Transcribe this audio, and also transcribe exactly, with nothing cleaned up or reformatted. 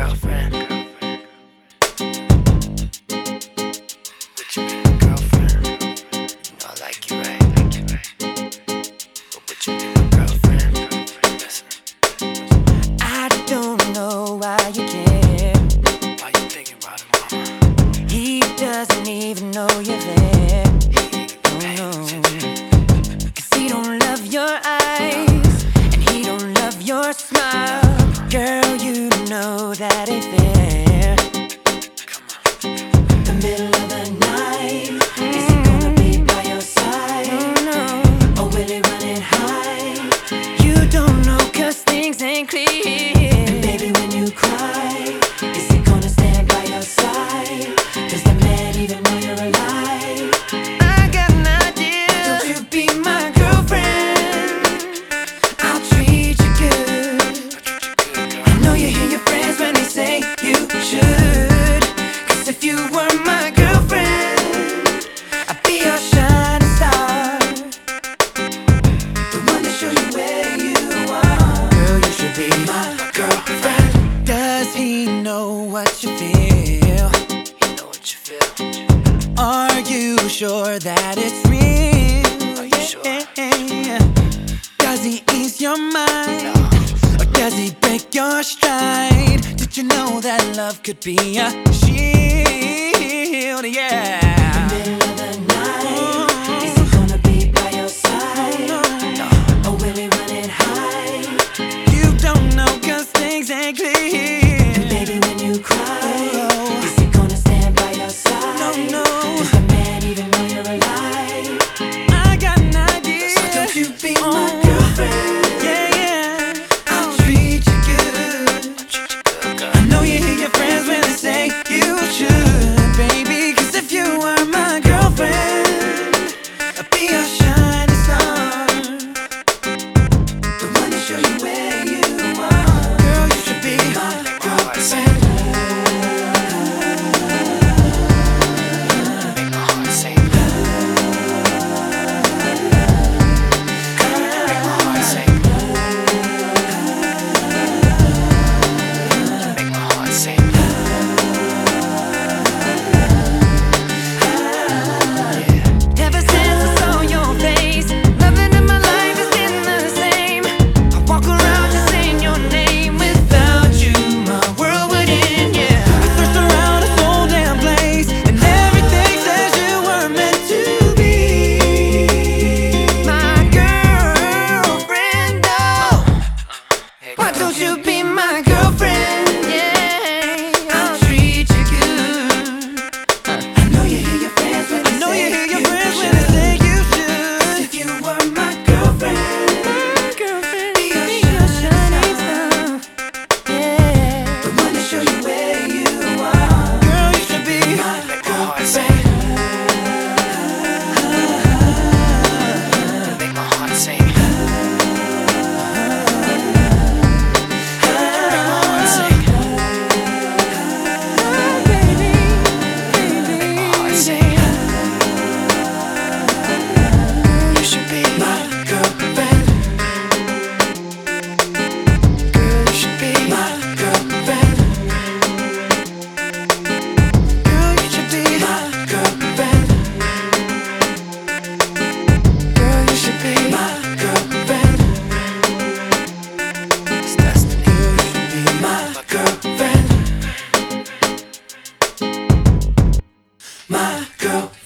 girlfriend? Would you be my girlfriend? You know I like you, right? Like you, right? But would you be my girlfriend? Listen. I don't know why you care. Why you thinking about it, mama? He doesn't even know you're there. No, no. Cause he don't love your eyes, and he don't love your smile. Girl, you know that ain't fair. The middle of the night, mm. Is he gonna be by your side? Oh, no. Or will he run and hide? You don't know cause things ain't clear. And baby, when you cry, is he gonna stand by your side? Does that man even know you're alive? I got an idea. Don't you be my girlfriend? I'll treat you good. I know you hear your friends when they say you should. Cause if you were my girlfriend, I'd be your shining star, the one to show you where you are. Girl, you should be my girlfriend. Does he know what you feel? You know what you feel? Are you sure that it's real? Are you sure? Does he ease your mind? No. Or does he break your stride? Did you know that love could be a shield? Yeah. In the middle of the night, is he gonna be by your side? No. Or will he run and hide? You don't know cause things ain't clear. And baby, when you cry, oh, is he gonna stand by your side? No, no. Does the man even know you're alive? I got an idea. So don't you be oh. my girlfriend? Yeah, yeah. I'll treat you good. I know you hear your friends when they say you should, baby. Cause if you were my girlfriend, I'd be your shining star, the one to show you where you are. Girl, you should be my girlfriend. Make my heart sing. Make my heart sing. Make my heart sing. Ever since I saw your face, nothing in my life has been the same. I walk around just saying your name. Without you, my world would end, yeah. I searched around this whole damn place, and everything says you were meant to be my girlfriend, oh. Hey, Why girl. don't you be my girlfriend? Yeah, I'll treat you good. I know you hear your friends when they say you should. If you were my girlfriend, my girlfriend, be your shining star, yeah, the one to show you where you are. Girl, you should be my girlfriend. Make my heart sing. Make my heart sing. Oh, baby, Make my heart baby, sing. You should be my girlfriend. girl. You should be My girlfriend. Girl, you should be my girlfriend. girl. You should be My girlfriend. It's destiny. You should be my girlfriend. My girlfriend.